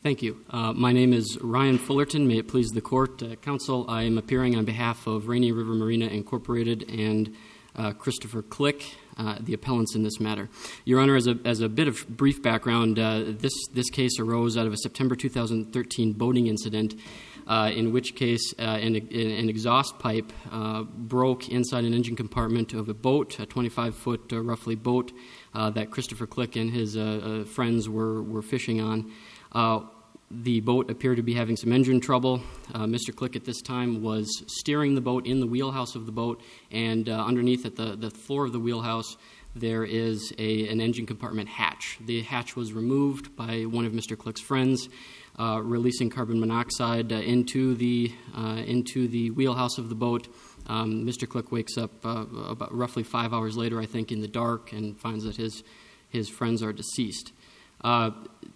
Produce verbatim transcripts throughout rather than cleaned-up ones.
Thank you. Uh, my name is Ryan Fullerton. May it please the Court. Uh, Counsel, I am appearing on behalf of Rainy River Marina Incorporated and uh, Christopher Click, uh, the appellants in this matter. Your Honor, as a, as a bit of brief background, uh, this, this case arose out of a September two thousand thirteen boating incident uh, in which case uh, an, an exhaust pipe uh, broke inside an engine compartment of a boat, a twenty-five foot uh, roughly boat uh, that Christopher Click and his uh, uh, friends were, were fishing on. Uh, The boat appeared to be having some engine trouble. Uh, Mister Click at this time was steering the boat in the wheelhouse of the boat, and uh, underneath at the, the floor of the wheelhouse there is a, an engine compartment hatch. The hatch was removed by one of Mister Click's friends, uh, releasing carbon monoxide uh, into the uh, into the wheelhouse of the boat. Um, Mister Click wakes up uh, about roughly five hours later, I think, in the dark, and finds that his his friends are deceased. Uh,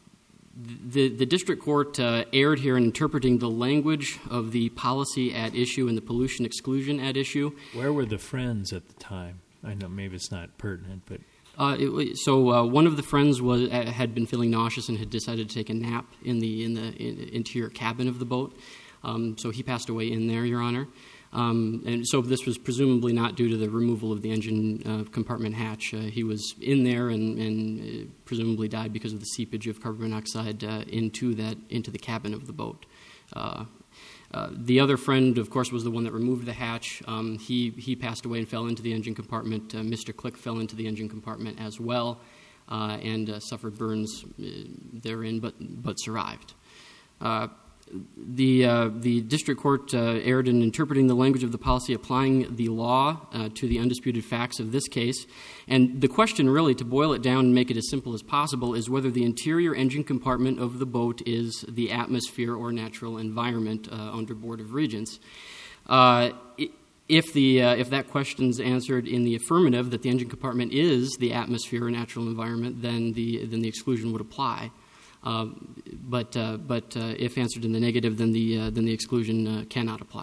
The, the district court uh, erred here in interpreting the language of the policy at issue and the pollution exclusion at issue. Where were the friends at the time? I know maybe it's not pertinent, but uh, it, so uh, one of the friends was uh, had been feeling nauseous and had decided to take a nap in the in the in, interior cabin of the boat. Um, so he passed away in there, Your Honor. Um, and so this was presumably not due to the removal of the engine uh, compartment hatch. Uh, he was in there and, and uh, presumably died because of the seepage of carbon monoxide uh, into that into the cabin of the boat. Uh, uh, the other friend, of course, was the one that removed the hatch. Um, he he passed away and fell into the engine compartment. Uh, Mister Click fell into the engine compartment as well uh, and uh, suffered burns uh, therein, but but survived. Uh, The uh, the district court uh, erred in interpreting the language of the policy, applying the law uh, to the undisputed facts of this case. And the question, really, to boil it down and make it as simple as possible, is whether the interior engine compartment of the boat is the atmosphere or natural environment uh, under Board of Regents. Uh, if the uh, if that question's answered in the affirmative, that the engine compartment is the atmosphere or natural environment, then the then the exclusion would apply. Uh, but uh, but uh, if answered in the negative, then the uh, then the exclusion uh, cannot apply.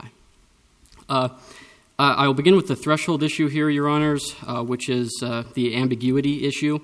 Uh, uh, I will begin with the threshold issue here, Your Honors, uh, which is uh, the ambiguity issue.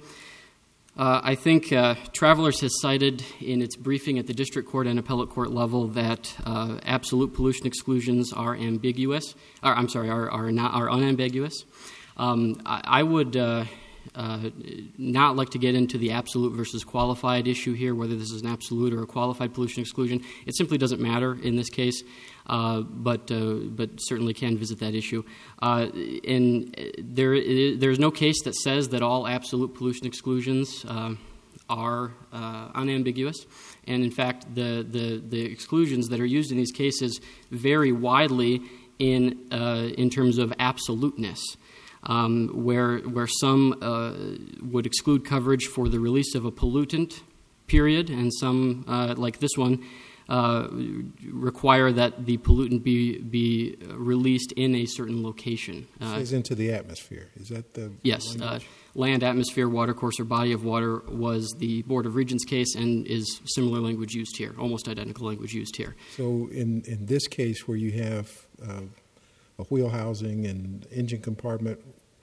Uh, I think uh, Travelers has cited in its briefing at the district court and appellate court level that uh, absolute pollution exclusions are ambiguous. Or, I'm sorry, are are not are unambiguous. Um, I, I would. Uh, Uh, not like to get into the absolute versus qualified issue here, whether this is an absolute or a qualified pollution exclusion. It simply doesn't matter in this case, uh, but uh, but certainly can visit that issue. Uh, and there there's no case that says that all absolute pollution exclusions uh, are uh, unambiguous. And in fact, the, the the exclusions that are used in these cases vary widely in uh, in terms of absoluteness. Um, where where some uh, would exclude coverage for the release of a pollutant, period, and some, uh, like this one, uh, require that the pollutant be be released in a certain location. Uh, it says into the atmosphere. Is that the yes? Uh, land, atmosphere, watercourse, or body of water was the Board of Regents case, and is similar language used here, almost identical language used here. So in in this case, where you have uh, a wheel housing and engine compartment,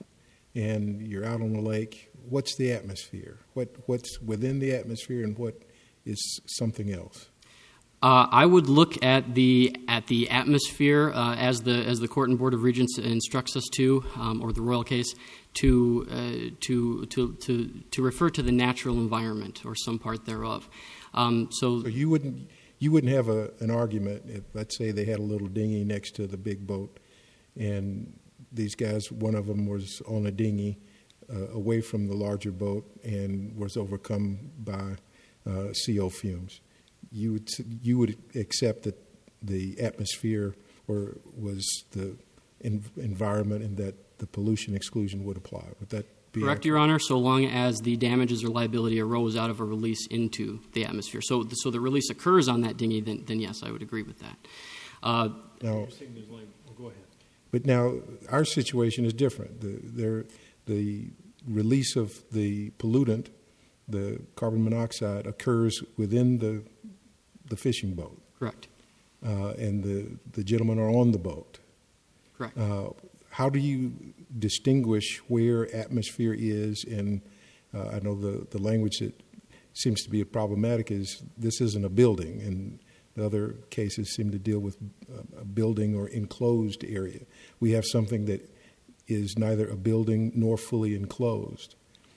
and you're out on the lake, what's the atmosphere? What what's within the atmosphere, and what is something else? Uh, I would look at the at the atmosphere uh, as the as the Court and Board of Regents instructs us to, um, or the Royal case, to uh, to to to to refer to the natural environment or some part thereof. Um, so, so you wouldn't you wouldn't have a, an argument if, let's say, they had a little dinghy next to the big boat, and these guys, one of them was on a dinghy uh, away from the larger boat and was overcome by uh, C O fumes. You would you would accept that the atmosphere or was the in, environment, and that the pollution exclusion would apply. Would that be correct, Your Honor? So long as the damages or liability arose out of a release into the atmosphere. So so the release occurs on that dinghy, then then yes, I would agree with that. Uh, now, oh, go ahead. But now our situation is different. The, there, the release of the pollutant, the carbon monoxide, occurs within the the fishing boat. Correct. Uh, and the, the gentlemen are on the boat. Correct. Uh, how do you distinguish where atmosphere is? And uh, I know the, the language that seems to be problematic is this isn't a building, and the other cases seem to deal with a building or enclosed area. We have something that is neither a building nor fully enclosed.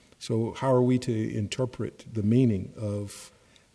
So how are we to interpret the meaning of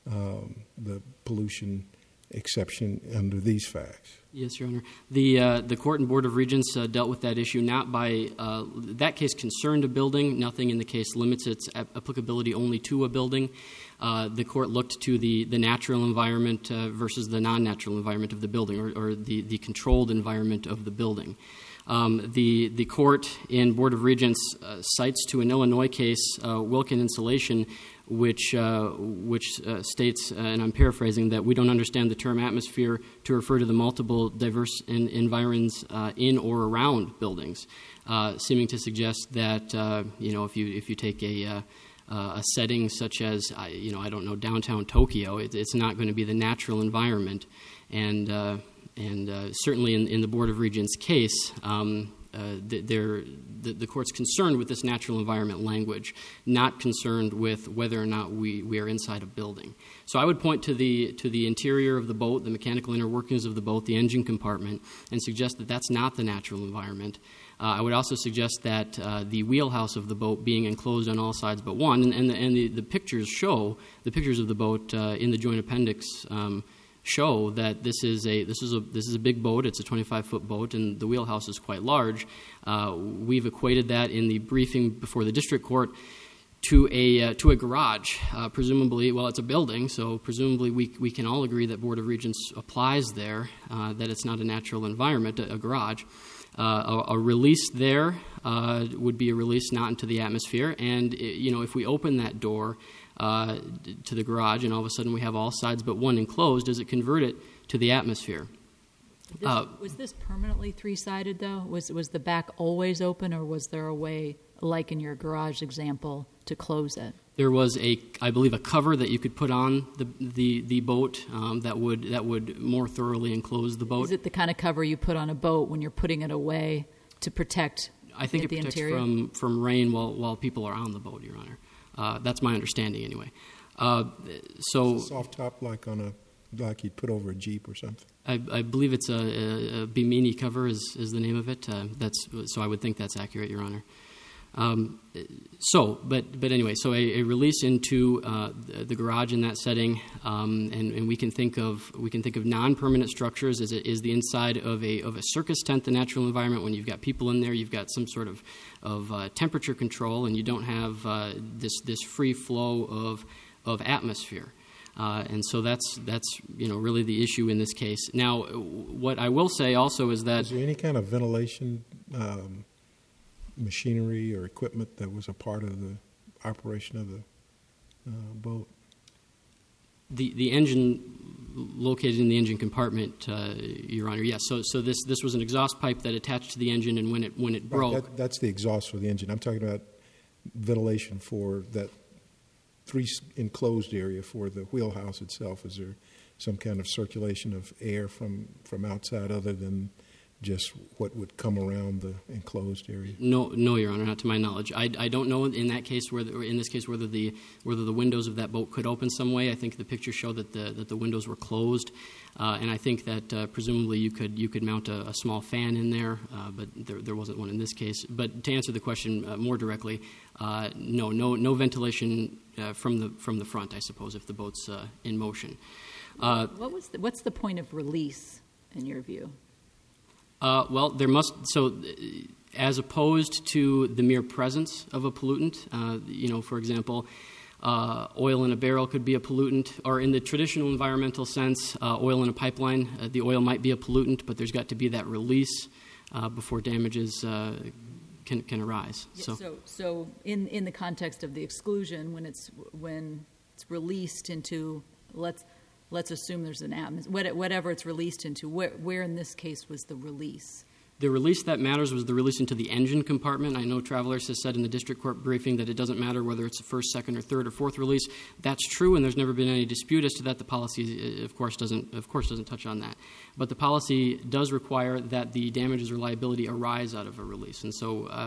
um, the pollution exception under these facts? Yes, Your Honor. The uh, the Court and Board of Regents uh, dealt with that issue not by uh, that case concerned a building. Nothing in the case limits its applicability only to a building. Uh, the court looked to the, the natural environment uh, versus the non-natural environment of the building, or, or the, the controlled environment of the building. Um, the the court in Board of Regents uh, cites to an Illinois case, uh, Wilkin Insulation, which uh, which uh, states, uh, and I'm paraphrasing, that we don't understand the term atmosphere to refer to the multiple diverse in, environs uh, in or around buildings, uh, seeming to suggest that uh, you know if you if you take a uh, uh, a setting such as I, you know I don't know downtown Tokyo, it, it's not going to be the natural environment, and uh, and uh, certainly in, in the Board of Regents case. Um, Uh, the, the court's concerned with this natural environment language, not concerned with whether or not we, we are inside a building. So I would point to the to the interior of the boat, the mechanical inner workings of the boat, the engine compartment, and suggest that that's not the natural environment. Uh, I would also suggest that uh, the wheelhouse of the boat being enclosed on all sides but one, and, and, the, and the, the pictures show, the pictures of the boat uh, in the joint appendix um, show that this is a this is a this is a big boat. It's a twenty-five foot boat, and the wheelhouse is quite large. Uh, we've equated that in the briefing before the district court to a uh, to a garage. Uh, presumably, well, it's a building, so presumably we we can all agree that Board of Regents applies there. Uh, that it's not a natural environment, a, a garage. Uh, a, a release there uh, would be a release not into the atmosphere, and you know if we open that door Uh, to the garage, and all of a sudden we have all sides but one enclosed, does it convert it to the atmosphere? This, uh, was this permanently three-sided, though? Was was the back always open, or was there a way, like in your garage example, to close it? There was a, I believe, a cover that you could put on the the, the boat um, that would that would more thoroughly enclose the boat. Is it the kind of cover you put on a boat when you're putting it away to protect I think the, it protects the interior? from from rain while while people are on the boat, Your Honor. Uh, that's my understanding, anyway. Uh, so soft top, like on a like you'd put over a Jeep or something. I, I believe it's a, a, a Bimini cover is, is the name of it. Uh, that's so I would think that's accurate, Your Honor. Um, so, but but anyway, so a, a release into uh, the, the garage in that setting, um, and, and we can think of we can think of non-permanent structures as it is the inside of a of a circus tent, the natural environment. When you've got people in there, you've got some sort of of uh, temperature control, and you don't have uh, this this free flow of of atmosphere. Uh, and so that's that's you know really the issue in this case. Now, what I will say also is that is there any kind of ventilation um, machinery or equipment that was a part of the operation of the uh, boat? The the engine located in the engine compartment, uh, Your Honor. Yes. So so this this was an exhaust pipe that attached to the engine, and when it when it broke, right, that, that's the exhaust for the engine. I'm talking about ventilation for that three enclosed area for the wheelhouse itself. Is there some kind of circulation of air from from outside other than just what would come around the enclosed area? No, no, Your Honor, not to my knowledge. I, I don't know in that case whether, or in this case, whether the whether the windows of that boat could open some way. I think the pictures show that the that the windows were closed, uh, and I think that uh, presumably you could you could mount a, a small fan in there, uh, but there there wasn't one in this case. But to answer the question uh, more directly, uh, no, no, no ventilation uh, from the from the front, I suppose, if the boat's uh, in motion. Uh, what was the, what's the point of release in your view? Uh, well, there must so, as opposed to the mere presence of a pollutant. Uh, you know, for example, uh, oil in a barrel could be a pollutant, or in the traditional environmental sense, uh, oil in a pipeline. Uh, the oil might be a pollutant, but there's got to be that release uh, before damages uh, can can arise. Yeah, so, so, so in in the context of the exclusion, when it's when it's released into let's. Let's assume there's an atmosphere, whatever it's released into. Where, where in this case was the release? The release that matters was the release into the engine compartment. I know Travelers has said in the district court briefing that it doesn't matter whether it's the first, second, or third, or fourth release. That's true, and there's never been any dispute as to that. The policy, of course, doesn't of course doesn't touch on that. But the policy does require that the damages or liability arise out of a release. And so, uh,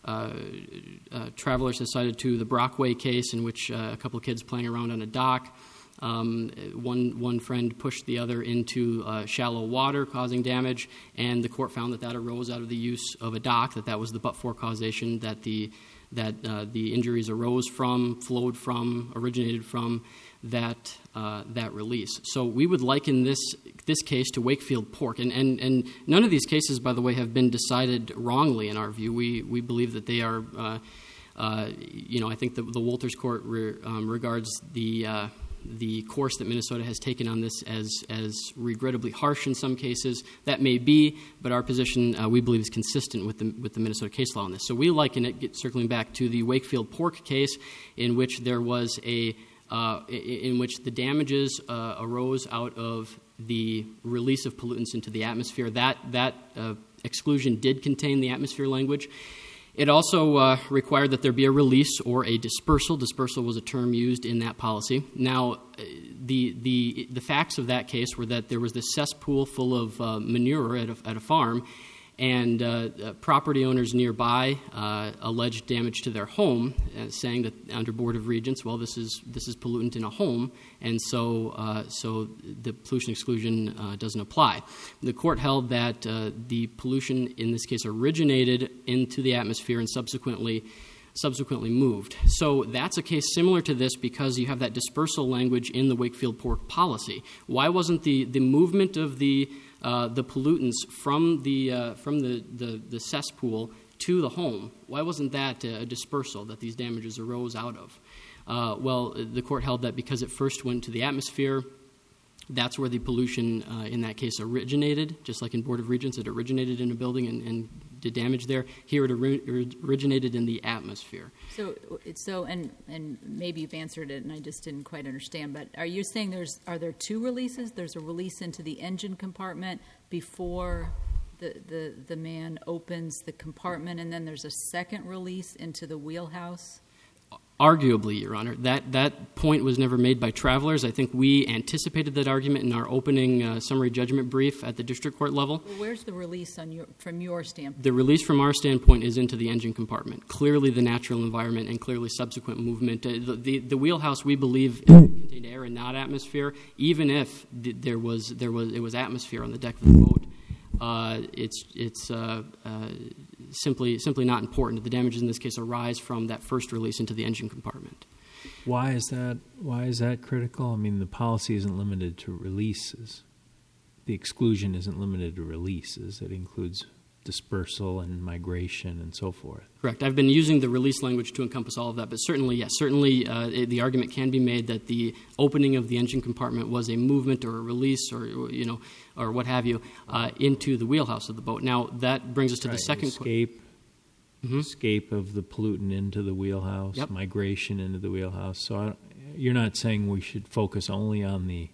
uh, uh, travelers have cited to the Brockway case, in which uh, a couple of kids playing around on a dock. Um, one one friend pushed the other into uh, shallow water, causing damage, and the court found that that arose out of the use of a dock. That that was the but-for causation that the that uh, the injuries arose from, flowed from, originated from that uh, that release. So we would liken this this case to Wakefield Pork, and, and and none of these cases, by the way, have been decided wrongly in our view. We we believe that they are, uh, uh, you know, I think the, the Wolters Court re, um, regards the uh, the course that Minnesota has taken on this as as regrettably harsh in some cases. That may be, but our position uh, we believe is consistent with the with the Minnesota case law on this. So we liken it, get, circling back to the Wakefield Pork case, in which there was a uh, in which the damages uh, arose out of the release of pollutants into the atmosphere. That that uh, exclusion did contain the atmosphere language. It also uh, required that there be a release or a dispersal. Dispersal was a term used in that policy. Now, the the the facts of that case were that there was this cesspool full of uh, manure at a, at a farm, and uh, uh, property owners nearby uh, alleged damage to their home, uh, saying that under Board of Regents, well, this is this is pollutant in a home, and so uh, so the pollution exclusion uh, doesn't apply. The court held that uh, the pollution in this case originated into the atmosphere and subsequently subsequently moved. So that's a case similar to this because you have that dispersal language in the Wakefield Pork policy. Why wasn't the the movement of the Uh, the pollutants from the uh, from the, the, the cesspool to the home? Why wasn't that a dispersal that these damages arose out of? Uh, well, the court held that because it first went to the atmosphere, that's where the pollution uh, in that case originated. Just like in Board of Regents, it originated in a building and, and did damage there. Here, it ori- originated in the atmosphere. So, so, and and maybe you've answered it, and I just didn't quite understand. But are you saying there's are there two releases? There's a release into the engine compartment before the the the man opens the compartment, and then there's a second release into the wheelhouse? Arguably, Your Honor, that, that point was never made by travelers. I think we anticipated that argument in our opening uh, summary judgment brief at the district court level. Well, where's the release on your, from your standpoint? The release from our standpoint is into the engine compartment. Clearly the natural environment and clearly subsequent movement. Uh, the, the, the wheelhouse, we believe, contained air and not atmosphere. Even if th- there was there was it was atmosphere on the deck of the boat, uh, it's it's uh, uh, simply simply not important. The damages in this case arise from that first release into the engine compartment. Why is that? Why is that critical? I mean, the policy isn't limited to releases. The exclusion isn't limited to releases. It includes dispersal and migration and so forth. Correct. I've been using the release language to encompass all of that, but certainly, yes, certainly uh, it, the argument can be made that the opening of the engine compartment was a movement or a release or, you know, or what have you, uh, into the wheelhouse of the boat. Now, that brings us to right. the second escape, qu- mm-hmm. escape of the pollutant into the wheelhouse, yep. migration into the wheelhouse. So I, you're not saying we should focus only on the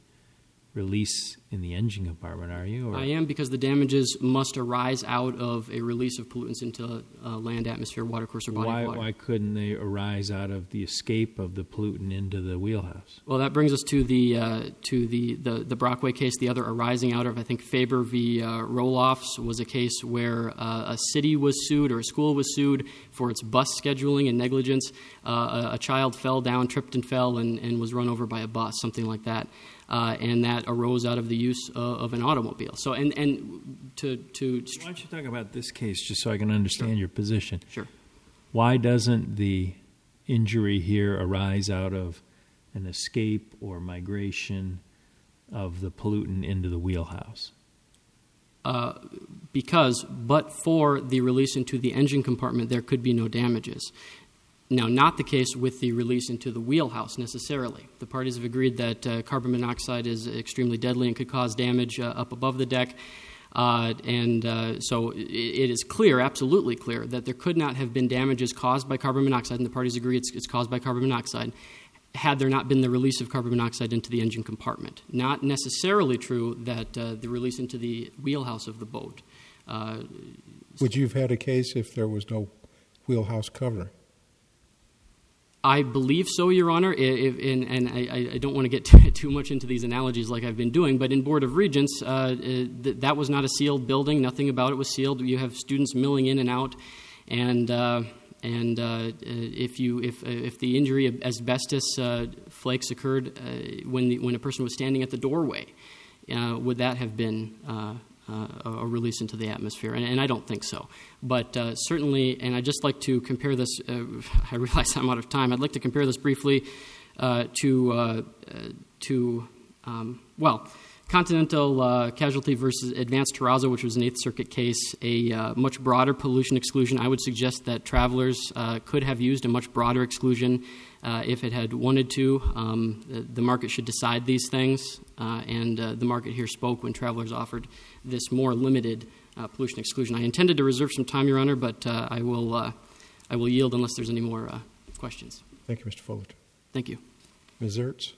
release in the engine compartment, are you? Or? I am, because the damages must arise out of a release of pollutants into uh, land, atmosphere, watercourse, or body why, of water. Why couldn't they arise out of the escape of the pollutant into the wheelhouse? Well, that brings us to the uh, to the, the, the Brockway case. The other arising out of, I think, Faber v. Uh, Roloffs was a case where uh, a city was sued or a school was sued for its bus scheduling and negligence. Uh, a, a child fell down, tripped and fell, and, and was run over by a bus, something like that. Uh, and that arose out of the use uh, of an automobile. So, and and to to why don't you talk about this case just so I can understand sure. your position? Sure. Why doesn't the injury here arise out of an escape or migration of the pollutant into the wheelhouse? Uh, because, but for the release into the engine compartment, there could be no damages. Now, not the case with the release into the wheelhouse necessarily. The parties have agreed that uh, carbon monoxide is extremely deadly and could cause damage uh, up above the deck. Uh, and uh, so it, it is clear, absolutely clear, that there could not have been damages caused by carbon monoxide, and the parties agree it's, it's caused by carbon monoxide, had there not been the release of carbon monoxide into the engine compartment. Not necessarily true that uh, the release into the wheelhouse of the boat. Uh, Would you have had a case if there was no wheelhouse cover? I believe so, Your Honor, if, and, and I, I don't want to get too, too much into these analogies like I've been doing, but in Board of Regents, uh, th- that was not a sealed building. Nothing about it was sealed. You have students milling in and out, and uh, and uh, if you if if the injury of asbestos uh, flakes occurred uh, when the, when a person was standing at the doorway, uh, would that have been uh, uh, a release into the atmosphere? And, and I don't think so. But uh, certainly, and I'd just like to compare this. Uh, I realize I'm out of time. I'd like to compare this briefly uh, to uh, to um, well. Continental uh, Casualty versus Advanced Terrazzo, which was an Eighth Circuit case, a uh, much broader pollution exclusion. I would suggest that travelers uh, could have used a much broader exclusion uh, if it had wanted to. Um, the, the market should decide these things, uh, and uh, the market here spoke when travelers offered this more limited uh, pollution exclusion. I intended to reserve some time, Your Honor, but uh, I will uh, I will yield unless there's any more uh, questions. Thank you, Mister Fullerton. Thank you. Miz Ertz?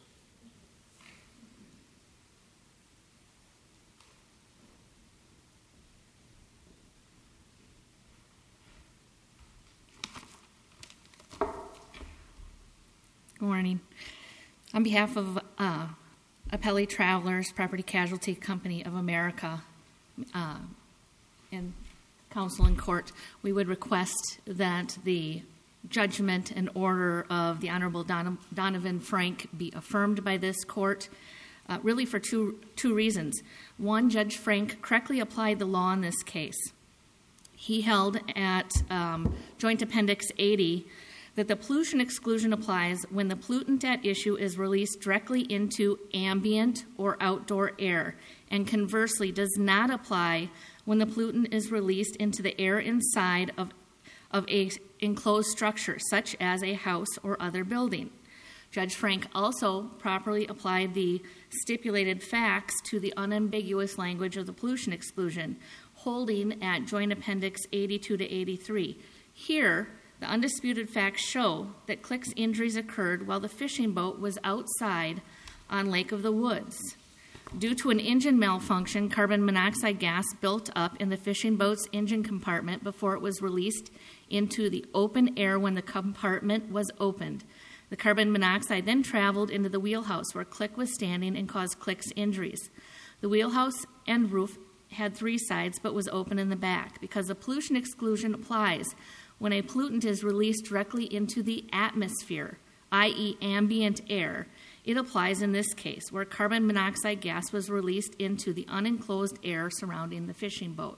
Good morning. On behalf of uh, Appellee Travelers Property Casualty Company of America uh, and counsel in court, we would request that the judgment and order of the Honorable Don- Donovan Frank be affirmed by this court, uh, really for two, two reasons. One, Judge Frank correctly applied the law in this case. He held at um, Joint Appendix eighty that the pollution exclusion applies when the pollutant at issue is released directly into ambient or outdoor air, and conversely does not apply when the pollutant is released into the air inside of, of a enclosed structure, such as a house or other building. Judge Frank also properly applied the stipulated facts to the unambiguous language of the pollution exclusion, holding at Joint Appendix eighty-two to eighty-three. Here, the undisputed facts show that Click's injuries occurred while the fishing boat was outside on Lake of the Woods. Due to an engine malfunction, carbon monoxide gas built up in the fishing boat's engine compartment before it was released into the open air when the compartment was opened. The carbon monoxide then traveled into the wheelhouse where Click was standing and caused Click's injuries. The wheelhouse and roof had three sides but was open in the back. Because the pollution exclusion applies when a pollutant is released directly into the atmosphere, that is ambient air, it applies in this case where carbon monoxide gas was released into the unenclosed air surrounding the fishing boat.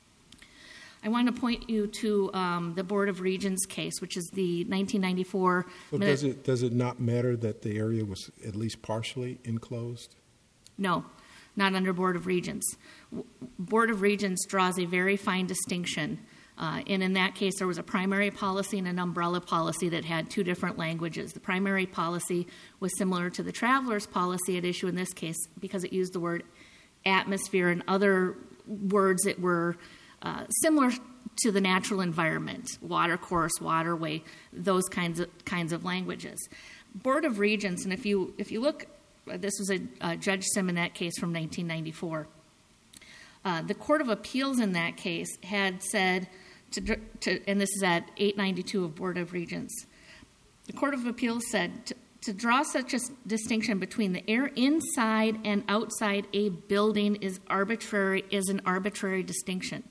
I want to point you to um, the Board of Regents case, which is the nineteen ninety-four... So does it, does it not matter that the area was at least partially enclosed? No, not under Board of Regents. Board of Regents draws a very fine distinction. Uh, and in that case, there was a primary policy and an umbrella policy that had two different languages. The primary policy was similar to the traveler's policy at issue in this case because it used the word atmosphere and other words that were uh, similar to the natural environment, water course, waterway, those kinds of kinds of languages. Board of Regents, and if you if you look, this was a uh, Judge Sim in that case from nineteen ninety-four. Uh, the Court of Appeals in that case had said, to, to, and this is at eight ninety-two of Board of Regents, the Court of Appeals said, to, to draw such a distinction between the air inside and outside a building is arbitrary, is an arbitrary distinction.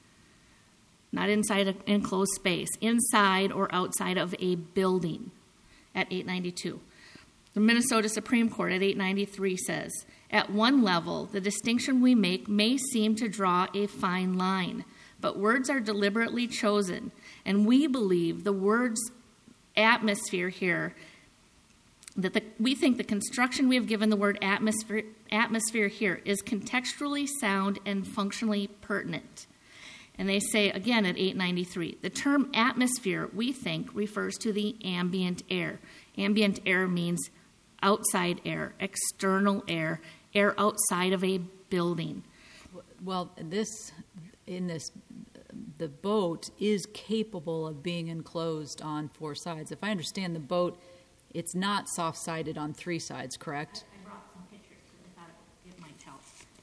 Not inside an enclosed space, inside or outside of a building at eight ninety-two. The Minnesota Supreme Court at eight ninety-three says, at one level, the distinction we make may seem to draw a fine line, but words are deliberately chosen, and we believe the words atmosphere here, that the, we think the construction we have given the word atmosphere, atmosphere here is contextually sound and functionally pertinent. And they say, again at eight ninety-three, the term atmosphere, we think, refers to the ambient air. Ambient air means outside air, external air, air outside of a building. Well, this, in this, the boat is capable of being enclosed on four sides. If I understand the boat, it's not soft-sided on three sides, correct? I brought some pictures because I thought it might help.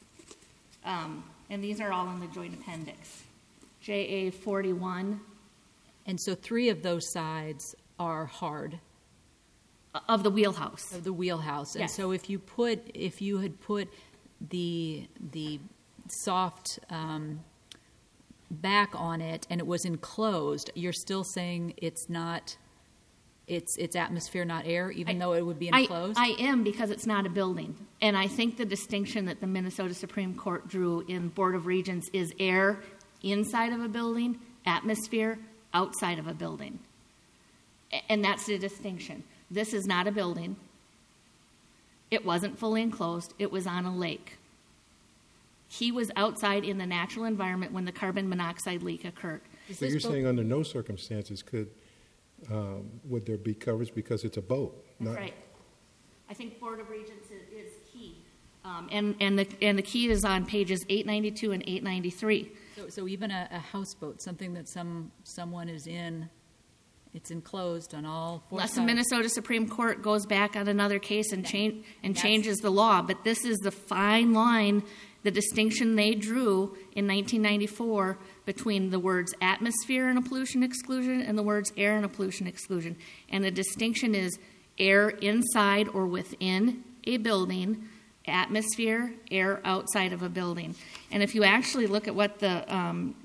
Um, and these are all in the joint appendix. J A forty-one. And so three of those sides are hard. Of the wheelhouse. Of the wheelhouse. And yes. so if you put, if you had put the the soft um, back on it and it was enclosed, you're still saying it's not, it's it's atmosphere, not air, even I, though it would be enclosed? I, I am, because it's not a building. And I think the distinction that the Minnesota Supreme Court drew in Board of Regents is air inside of a building, atmosphere outside of a building. And that's the distinction. This is not a building. It wasn't fully enclosed. It was on a lake. He was outside in the natural environment when the carbon monoxide leak occurred. So you're saying under no circumstances could um, would there be coverage because it's a boat? That's right. I think Board of Regents is, is key, um, and and the and the key is on pages eight ninety-two and eight ninety-three. So, so even a, a houseboat, something that some someone is in, it's enclosed on all four Unless sides. the Minnesota Supreme Court goes back on another case and change and changes the law, but this is the fine line. The distinction they drew in nineteen ninety-four between the words atmosphere and a pollution exclusion and the words air and a pollution exclusion. And the distinction is air inside or within a building, atmosphere, air outside of a building. And if you actually look at what the um,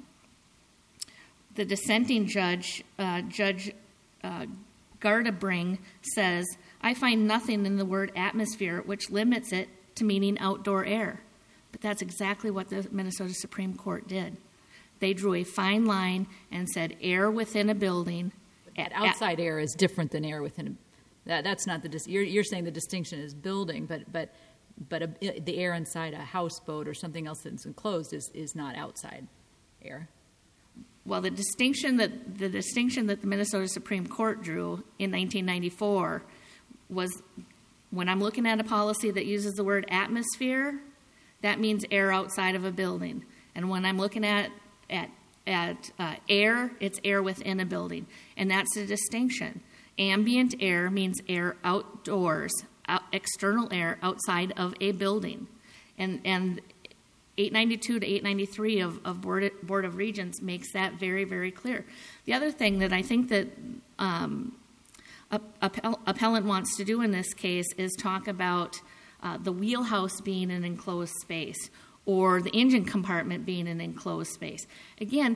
the dissenting judge, uh, Judge uh, Gardabring, says, I find nothing in the word atmosphere which limits it to meaning outdoor air. But that's exactly what the Minnesota Supreme Court did. They drew a fine line and said air within a building. But outside at, air is different than air within a. That, that's not the. You're, you're saying the distinction is building, but but but a, the air inside a houseboat or something else that's enclosed is, is not outside air. Well, the distinction that the distinction that the Minnesota Supreme Court drew in nineteen ninety-four was when I'm looking at a policy that uses the word atmosphere. That means air outside of a building. And when I'm looking at at, at uh, air, it's air within a building. And that's the distinction. Ambient air means air outdoors, out, external air outside of a building. And and eight ninety-two to eight ninety-three of, of Board, Board of Regents makes that very, very clear. The other thing that I think that um, a, a, appellant wants to do in this case is talk about Uh, the wheelhouse being an enclosed space or the engine compartment being an enclosed space. Again,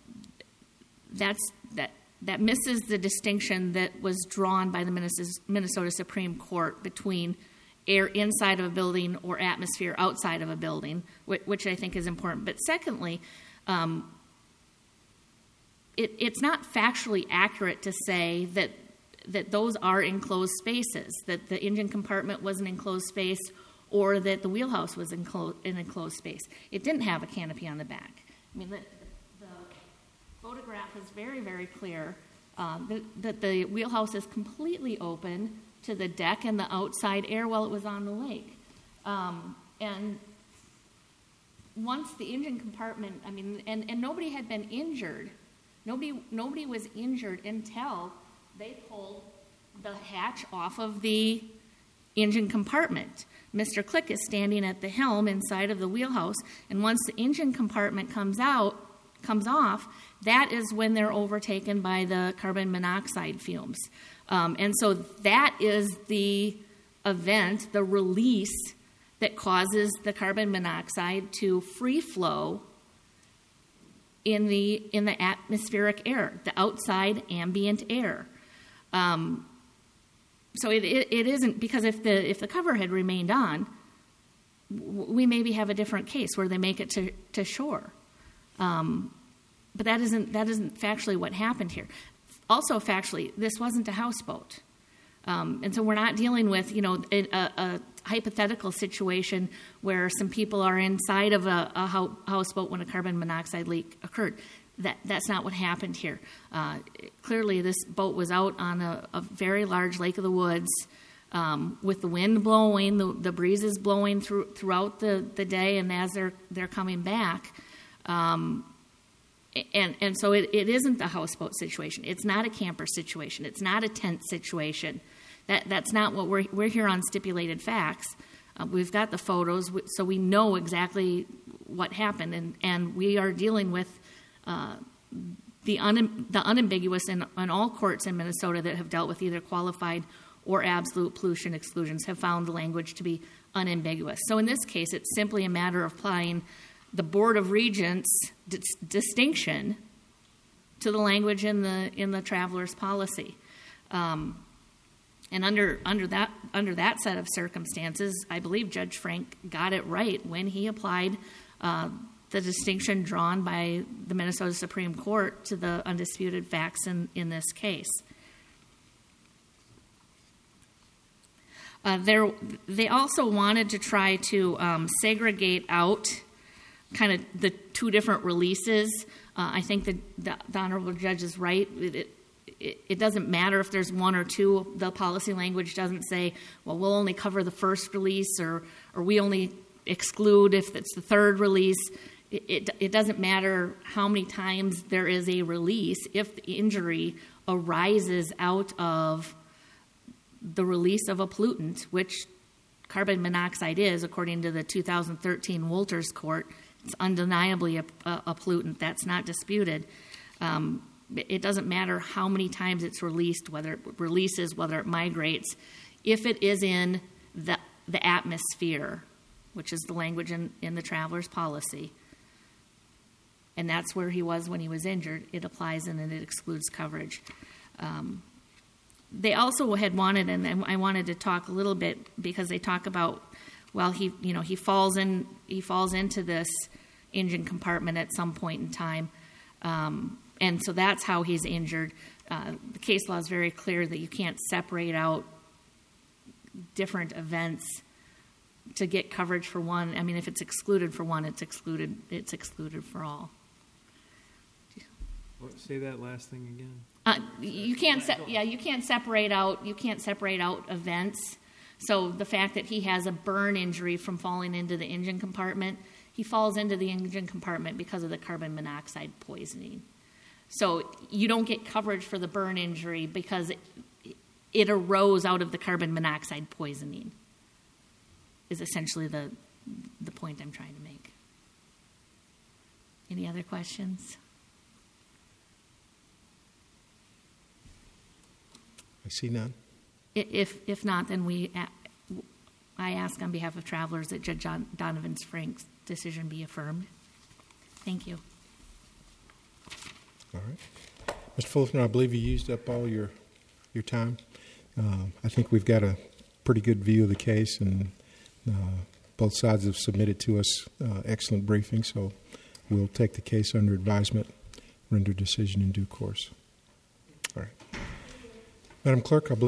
that's that that misses the distinction that was drawn by the Minnesota Supreme Court between air inside of a building or atmosphere outside of a building, which I think is important. But secondly, um, it, it's not factually accurate to say that that those are enclosed spaces, that the engine compartment was an enclosed space or that the wheelhouse was enclosed, an enclosed space. It didn't have a canopy on the back. I mean, the, the photograph is very, very clear uh, that, that the wheelhouse is completely open to the deck and the outside air while it was on the lake. Um, and once the engine compartment, I mean, and, and nobody had been injured. Nobody, nobody was injured until they pulled the hatch off of the engine compartment. Mister Click is standing at the helm inside of the wheelhouse, and once the engine compartment comes out, comes off, that is when they're overtaken by the carbon monoxide fumes. Um, and so that is the event, the release, that causes the carbon monoxide to free flow in the in the atmospheric air, the outside ambient air. Um, so it, it it isn't, because if the if the cover had remained on, we maybe have a different case where they make it to, to shore. Um, but that isn't that isn't factually what happened here. Also factually, this wasn't a houseboat. Um, and so we're not dealing with, you know, a, a hypothetical situation where some people are inside of a, a houseboat when a carbon monoxide leak occurred. That that's not what happened here. Uh, clearly, this boat was out on a, a very large lake of the woods um, with the wind blowing, the, the breezes blowing through, throughout the, the day, and as they're they're coming back. Um, and and so it, it isn't a houseboat situation. It's not a camper situation. It's not a tent situation. That that's not what we're we're here on stipulated facts. Uh, we've got the photos, so we know exactly what happened, and, and we are dealing with Uh, the, un, the unambiguous in, in all courts in Minnesota that have dealt with either qualified or absolute pollution exclusions have found the language to be unambiguous. So in this case, it's simply a matter of applying the Board of Regents' dis- distinction to the language in the in the traveler's policy. Um, and under under that under that set of circumstances, I believe Judge Frank got it right when he applied uh, the distinction drawn by the Minnesota Supreme Court to the undisputed facts in, in this case. Uh, there, they also wanted to try to um, segregate out kind of the two different releases. Uh, I think that the, the Honorable Judge is right. It, it, it doesn't matter if there's one or two. The policy language doesn't say, well, we'll only cover the first release, or or we only exclude if it's the third release. It, it, it doesn't matter how many times there is a release if the injury arises out of the release of a pollutant, which carbon monoxide is, according to the two thousand thirteen Wolters Court. It's undeniably a, a, a pollutant. That's not disputed. Um, it doesn't matter how many times it's released, whether it releases, whether it migrates. If it is in the, the atmosphere, which is the language in, in the traveler's policy, and that's where he was when he was injured, it applies and then it excludes coverage. Um, they also had wanted, and I wanted to talk a little bit, because they talk about, well, he, you know, he falls in, he falls into this engine compartment at some point in time, um, and so that's how he's injured. Uh, the case law is very clear that you can't separate out different events to get coverage for one. I mean, if it's excluded for one, it's excluded. It's excluded for all. What, say that last thing again. Uh, you can't. Se- yeah, you can't separate out. You can't separate out events. So the fact that he has a burn injury from falling into the engine compartment, he falls into the engine compartment because of the carbon monoxide poisoning. So you don't get coverage for the burn injury because it, it arose out of the carbon monoxide poisoning. Is essentially the the point I'm trying to make. Any other questions? I see none. If if not, then we I ask on behalf of travelers that Judge John, Donovan's Frank's decision be affirmed. Thank you. All right. Mister Fulton, I believe you used up all your your time. Uh, I think we've got a pretty good view of the case, and uh, both sides have submitted to us uh, excellent briefing, so we'll take the case under advisement, render decision in due course. All right. Madam Clerk, I believe